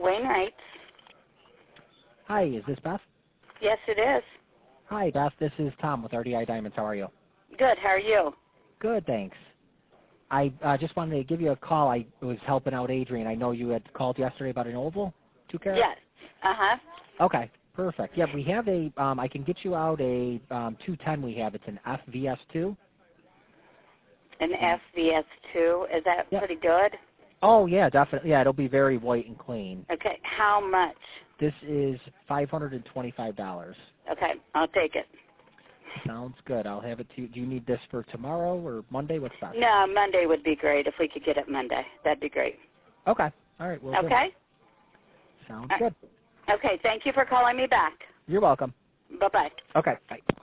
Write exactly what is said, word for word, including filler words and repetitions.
Wainwright. Hi, is this Beth? Yes, it is. Hi, Beth. This is Tom with R D I Diamonds. How are you? Good. How are you? Good, thanks. I uh, just wanted to give you a call. I was helping out Adrian. I know you had called yesterday about an oval, two carat? Yes. Uh-huh. Okay, perfect. Yeah, we have a, um, I can get you out a um, two ten we have. It's an F V S two. An F V S two. Is that Yep. pretty good? Oh, yeah, definitely. Yeah, it'll be very white and clean. Okay. How much? This is five hundred twenty-five dollars. Okay. I'll take it. Sounds good. I'll have it to you. Do you need this for tomorrow or Monday? What's best? No, Monday would be great. If we could get it Monday, that'd be great. Okay. All right. We'll Okay? Do. Sounds Uh, good. Okay. Thank you for calling me back. You're welcome. Bye-bye. Okay. Bye.